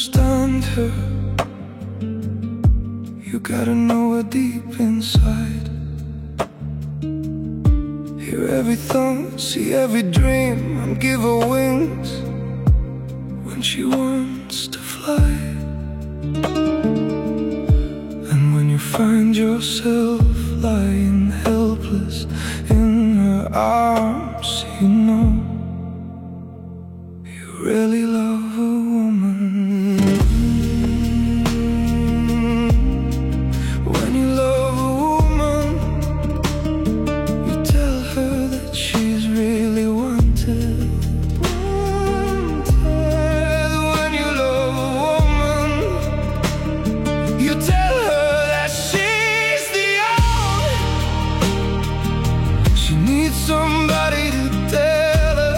understand her. You gotta know her deep inside. Hear every thought, see every dream, and give her wings when she wants to fly. And when you find yourself lying helpless in her arms, you know you really love a woman. When you love a woman, you tell her that she's really wanted. When you love a woman, you tell her that she's the only. She needs somebody to tell her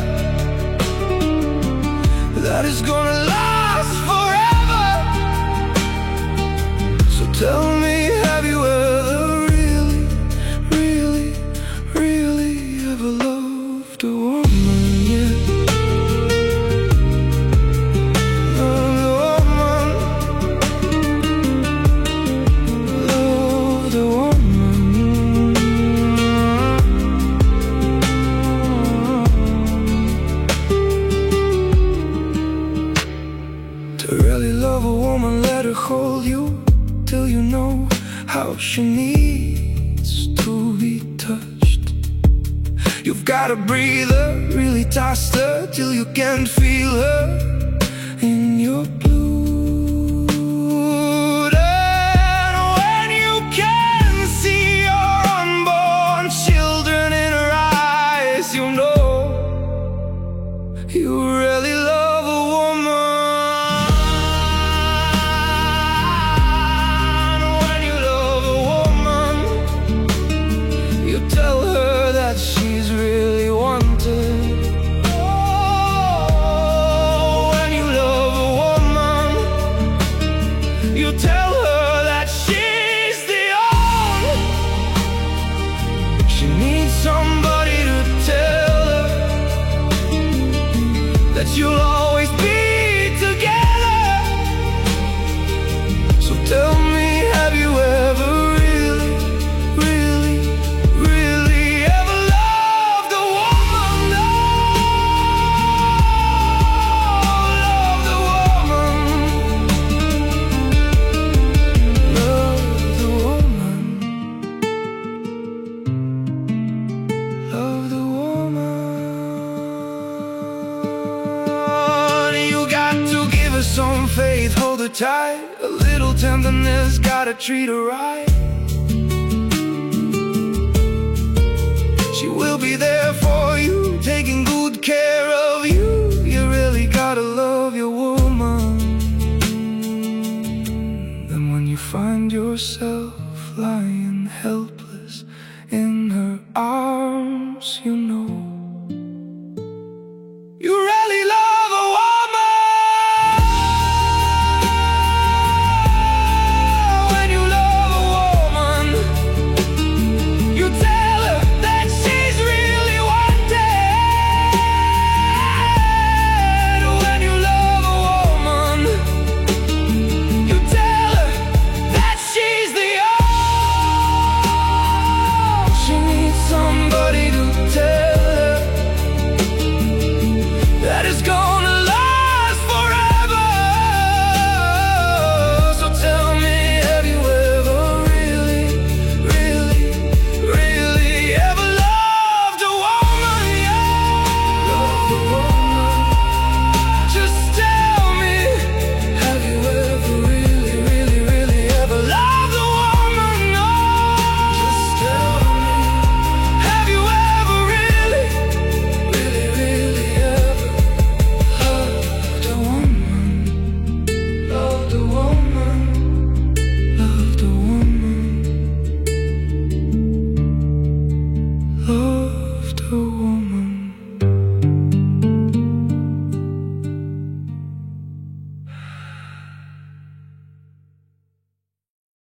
that it's gonna last forever. So tell me, have you ever really, really, really ever loved a woman yet? Loved a woman, loved a woman. To really love a woman, let her hold you till you know how she needs to be touched. You've gotta breathe her, really taste her till you can feel her in your blood. And when you can see your unborn children in her eyes, you know you really love a woman. When you love a woman, you tell her that she's really wanted. Oh, when you love a woman, you tell her that she's the only. She needs somebody to tell her that you'll always be together. So tell me, have you ever really, really, really ever loved a woman? No, loved a woman, loved a woman, loved a woman. You got to give her some faith, hold her tight. A little tenderness, gotta treat her right. She will be there for you, taking good care of you. You really gotta love your woman. Then when you find yourself